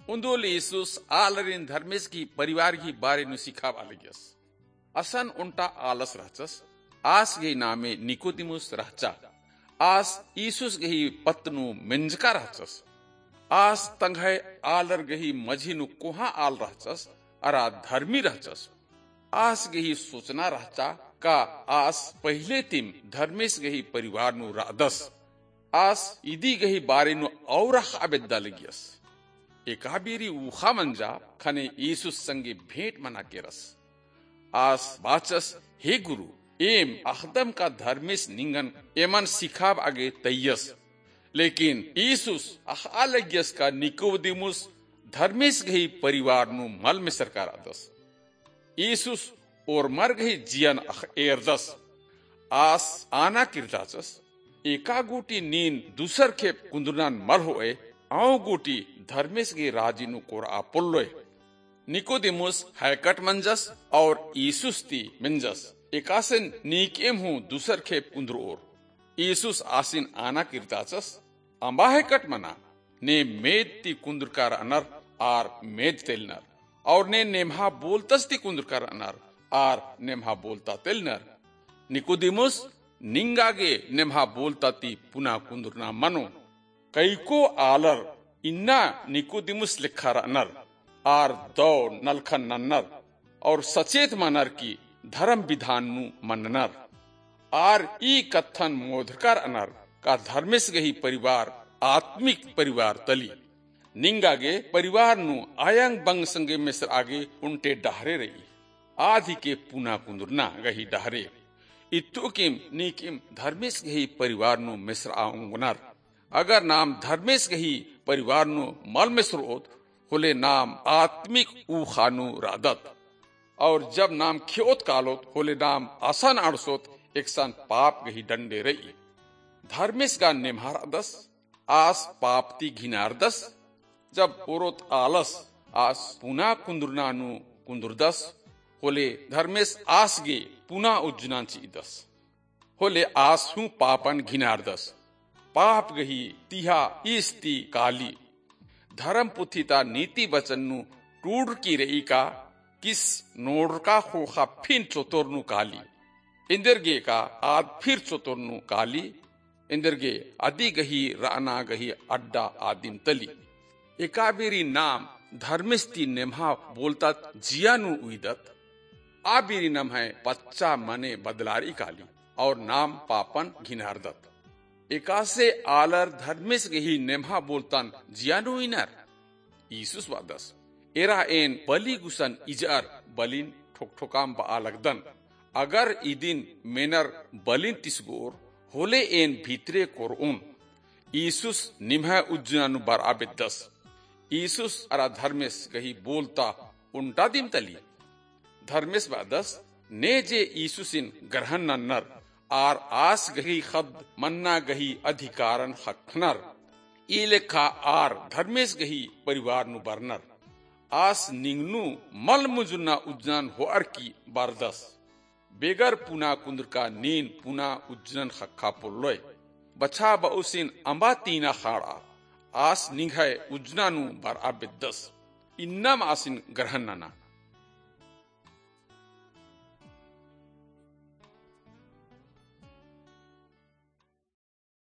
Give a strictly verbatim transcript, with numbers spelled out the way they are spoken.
Undul Yesus alarin dharmes ki परिवार की बारे नु सिखावा लग्यस. असन उन्टा आलस रहचस. आस गई नामे निकोदिमुस रहचा. आस यीशुस गही पत्नु मिंजका रहचस. आस तंघय आलर गही मझिनु कोहा आल रहचस. अरा धर्मी रहचस. आस गही सोचना रहचा का आस पहले तिम धर्मेस गही परिवार नु रादस. आस इदी गही बारे नु और आबेद्दा लग्यस. एकाबीरी उखा मंजा खने यीशुस संगे भेंट मना के रस. आस बाचस हे गुरु एम अखदम का धर्मेस निंगन एमन सिखाब आगे तैयस. लेकिन यीशुस अखालग्यस का निकोदिमुस धर्मेस गही परिवार नु मल में सरकार आदस. यीशुस और मर गही जियन अख एरदस. आस आना किरदाचस. एका गुटी नीन दूसर खेप कुंदुनान मल होए आउ गुटी धर्मेस गे राजी नु कोर आपुल्लोय. निकोदिमुस हैकट मंजस और यीशुस ती मिंजस. एकासन नीकेम हूँ दूसर खेप कुंद्र ओर. यीशुस आसिन आना किरदाचस. अंबा हैकट मना ने मेद ती कुंद्र कार अनर आर मेद तेलनर. और ने नेमहा बोलतस ती कुंद्र कार अनर आर नेमहा बोलता तेलनर. निकोदिमुस निंगागे नेमहा बोलता ती पुना कुंद्र ना मनो. कईको आलर इन्ना निकोदिमुस लिखा रनर आर दो नलखन नन्नर और सचेत मनर की धर्म विधान नु मननर. आर ई कथन मोधकर अनर का धर्मेस गही परिवार आत्मिक परिवार तली. निंगागे परिवार नु आयंग बंग संगे मिस्र आगे उनटे डहरे रही. आधि के पुना कुंदुरना गही डहरे. इत्तो किम नीकिम धर्मेस गही परिवार नु मिस्र आऊंगनर. अगर नाम धर्मेस गही परिवार नु मल में स्रोत होले नाम आत्मिक ऊ खानु रादत. और जब नाम ख्योत कालोत होले नाम आसान अड़सोत एक सन पाप गही डंडे रही. धर्मेस का नेमहार दस आस पापती घिनार दस. जब ओरोत आलस आस पुना कुंदुरनानु कुंदुरदस होले धर्मेस आस गे पुना उज्जनांची दस. होले आस हूँ पापन घिनार दस. पाप गही तिहा इस्ती काली. धर्म पुथिता नीति वचन नु टूड की रही का किस नोड़ का खोखा फिर चतुर्नु काली. इंदरगे का आद फिर चतुर्नु काली. इंदरगे आदि गही राना गही अड्डा आदिम तली. एकाबेरी नाम धर्मिस्ती नेमहा बोलता जियानु उइदत. आबेरी नाम है पच्चा मने बदलारी काली और नाम पापन घिनारदत. एकासे आलर धर्मेस गही नेमहा बोलतान जियानु इनर. यीशुस वादस एरा एन बली गुसन इजार बलिन ठोक ठोकाम बा अलगदन. अगर इदिन मेनर बलिन तिसगोर होले एन भीतरे कोरउन. यीशुस निमहा उज्जनानु बर आबेदस. यीशुस अरा धर्मेस गही बोलता उन्टा दिम तली. धर्मेस वादस ने जे यीशुसिन ग्रहण नन्नर आर आस गही खद मन्ना गही अधिकारन हकनर. ई लेखा आर धर्मेस गही परिवार नु बरनर. आस निंगनु मल मुजुना उज्जन होअर की बारदस. बेगर पुना कुंद्र का नीन पुना उज्जन हक्का पुल्लोय. बछा बउसिन अंबा तीना खाड़ा. आस निंघय उज्जनानु बर आबेदस. इन्नम आसिन ग्रहण नना.